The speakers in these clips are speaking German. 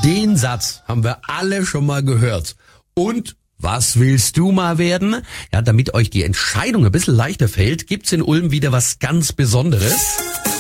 Den Satz haben wir alle schon mal gehört. Und was willst du mal werden? Ja, damit euch die Entscheidung ein bisschen leichter fällt, gibt's in Ulm wieder was ganz Besonderes.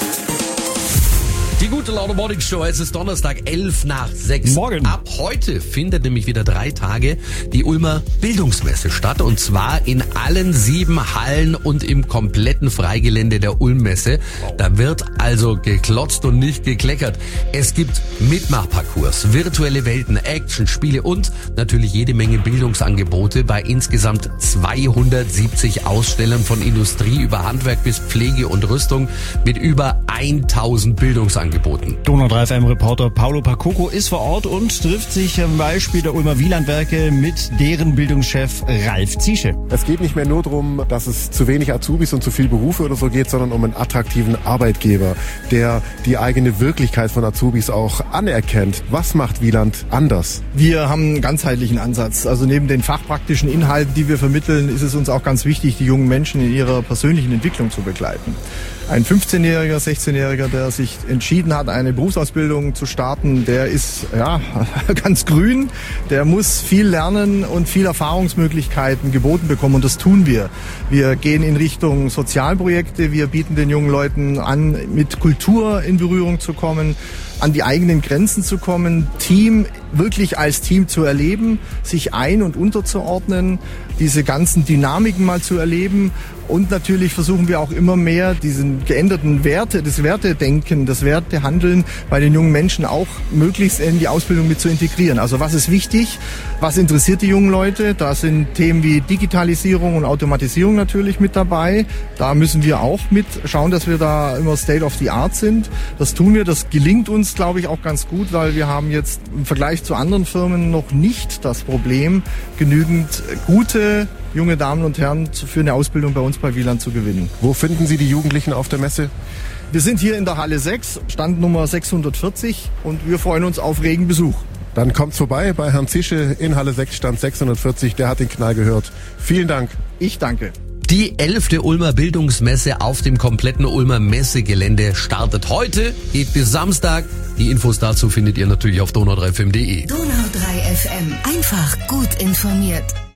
Die gute Laune Morning Show, es ist Donnerstag, 5:55. Morgen. Ab heute findet nämlich wieder 3 Tage die Ulmer Bildungsmesse statt. Und zwar in allen 7 Hallen und im kompletten Freigelände der Ulmmesse. Da wird also geklotzt und nicht gekleckert. Es gibt Mitmachparcours, virtuelle Welten, Action, Spiele und natürlich jede Menge Bildungsangebote bei insgesamt 270 Ausstellern von Industrie über Handwerk bis Pflege und Rüstung mit über 1000 Bildungsangeboten. Donau 3 FM-Reporter Paolo Pacoco ist vor Ort und trifft sich am Beispiel der Ulmer Wielandwerke mit deren Bildungschef Ralf Ziesche. Es geht nicht mehr nur darum, dass es zu wenig Azubis und zu viel Berufe oder so geht, sondern um einen attraktiven Arbeitgeber, der die eigene Wirklichkeit von Azubis auch anerkennt. Was macht Wieland anders? Wir haben einen ganzheitlichen Ansatz. Also neben den fachpraktischen Inhalten, die wir vermitteln, ist es uns auch ganz wichtig, die jungen Menschen in ihrer persönlichen Entwicklung zu begleiten. Ein 15-Jähriger, 16-Jähriger, der sich entschieden hat, eine Berufsausbildung zu starten, der ist ganz grün. Der muss viel lernen und viel Erfahrungsmöglichkeiten geboten bekommen und das tun wir. Wir gehen in Richtung Sozialprojekte, wir bieten den jungen Leuten an, mit Kultur in Berührung zu kommen, an die eigenen Grenzen zu kommen, Team wirklich als Team zu erleben, sich ein- und unterzuordnen, diese ganzen Dynamiken mal zu erleben. Und natürlich versuchen wir auch immer mehr diesen geänderten das Wertedenken, das Wertehandeln bei den jungen Menschen auch möglichst in die Ausbildung mit zu integrieren. Also was ist wichtig? Was interessiert die jungen Leute? Da sind Themen wie Digitalisierung und Automatisierung natürlich mit dabei. Da müssen wir auch mit schauen, dass wir da immer State of the Art sind. Das tun wir. Das gelingt uns, glaube ich, auch ganz gut, weil wir haben jetzt im Vergleich zu anderen Firmen noch nicht das Problem, genügend gute junge Damen und Herren für eine Ausbildung bei uns bei Wieland zu gewinnen. Wo finden Sie die Jugendlichen auf der Messe? Wir sind hier in der Halle 6, Standnummer 640 und wir freuen uns auf regen Besuch. Dann kommt's vorbei bei Herrn Zische in Halle 6, Stand 640. Der hat den Knall gehört. Vielen Dank. Ich danke. Die 11. Ulmer Bildungsmesse auf dem kompletten Ulmer Messegelände startet heute, geht bis Samstag. Die Infos dazu findet ihr natürlich auf donau3fm.de. Donau 3 FM. Einfach gut informiert.